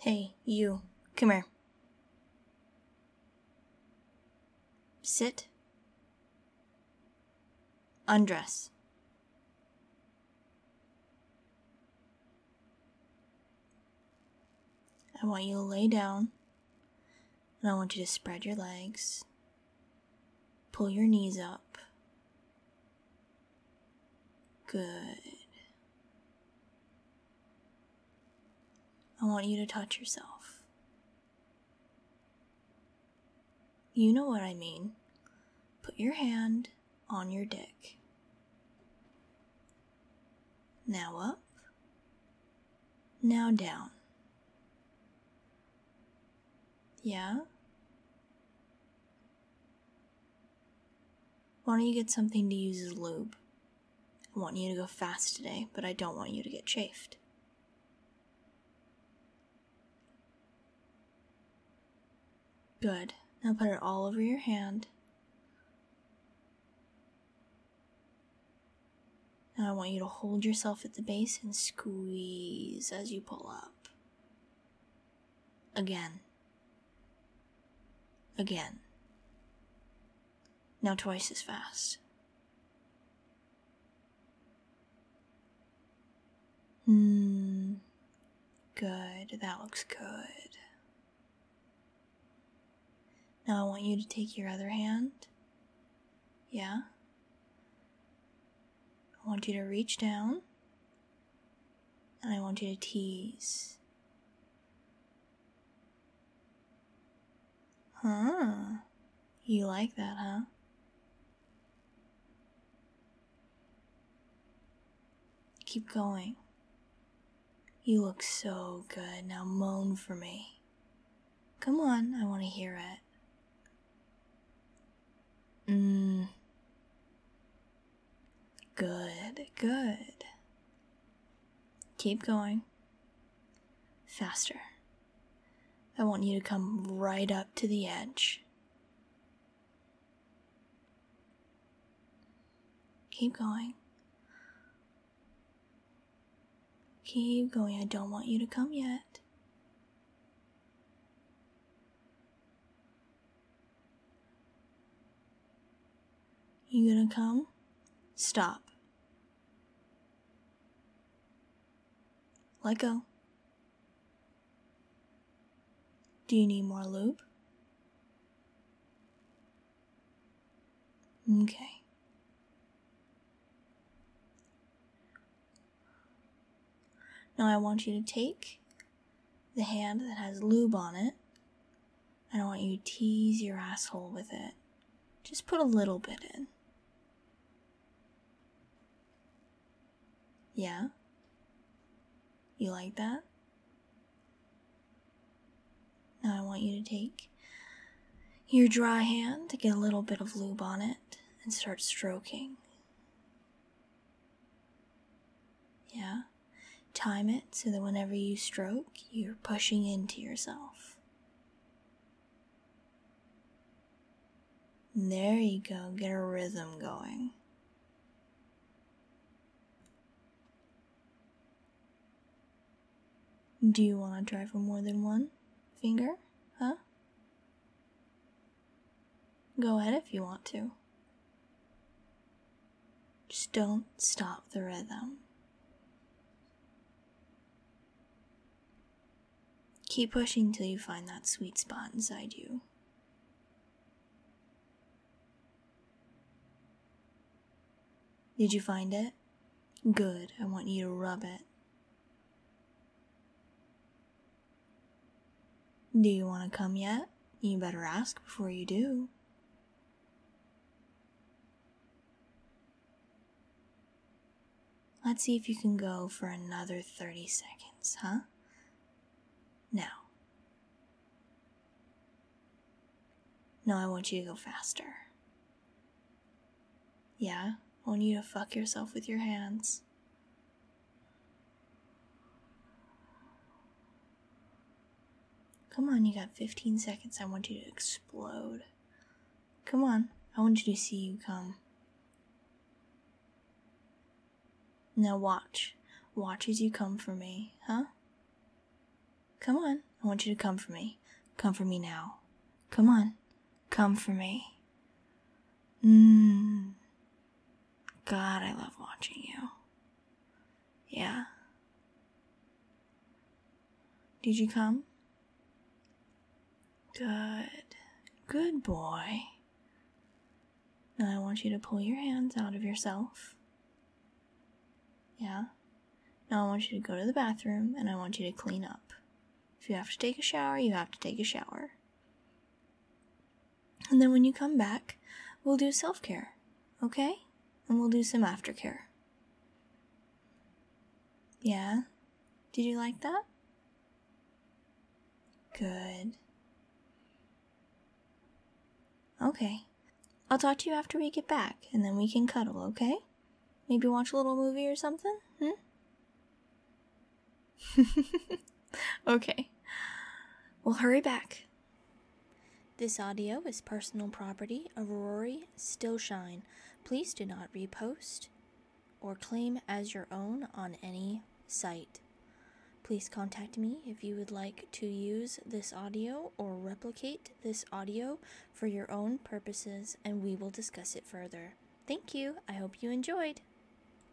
Hey, you. Come here. Sit. Undress. I want you to lay down, and I want you to spread your legs. Pull your knees up. Good. I want you to touch yourself. You know what I mean. Put your hand on your dick. Now up. Now down. Yeah? Why don't you get something to use as lube? I want you to go fast today, but I don't want you to get chafed. Good. Now put it all over your hand. Now I want you to hold yourself at the base and squeeze as you pull up. Again. Again. Now twice as fast. Good. That looks good. Now I want you to take your other hand. Yeah? I want you to reach down. And I want you to tease. Huh? You like that, huh? Keep going. You look so good. Now moan for me. Come on, I want to hear it. Good, good. Keep going. Faster. I want you to come right up to the edge. Keep going. Keep going. I don't want you to come yet. You gonna come? Stop. Let go. Do you need more lube? Okay. Now I want you to take the hand that has lube on it, and I want you to tease your asshole with it. Just put a little bit in. Yeah? You like that? Now I want you to take your dry hand to get a little bit of lube on it and start stroking. Yeah? Time it so that whenever you stroke, you're pushing into yourself. And there you go, get a rhythm going. Do you want to try for more than one finger? Huh? Go ahead if you want to. Just don't stop the rhythm. Keep pushing till you find that sweet spot inside you. Did you find it? Good. I want you to rub it. Do you want to come yet? You better ask before you do. Let's see if you can go for another 30 seconds, huh? Now. Now I want you to go faster. Yeah? I want you to fuck yourself with your hands. Come on, you got 15 seconds. I want you to explode. Come on, I want you to see you come. Now watch. Watch as you come for me, huh? Come on. I want you to come for me. Come for me now. Come on. Come for me. God, I love watching you. Yeah. Did you come? Good. Good boy. Now I want you to pull your hands out of yourself. Yeah. Now I want you to go to the bathroom and I want you to clean up. If you have to take a shower, you have to take a shower. And then when you come back, we'll do self-care, okay? And we'll do some aftercare. Yeah? Did you like that? Good. Okay. I'll talk to you after we get back, and then we can cuddle, okay? Maybe watch a little movie or something? Okay. Well, hurry back. This audio is personal property of Rory Stillshine. Please do not repost or claim as your own on any site. Please contact me if you would like to use this audio or replicate this audio for your own purposes, and we will discuss it further. Thank you. I hope you enjoyed.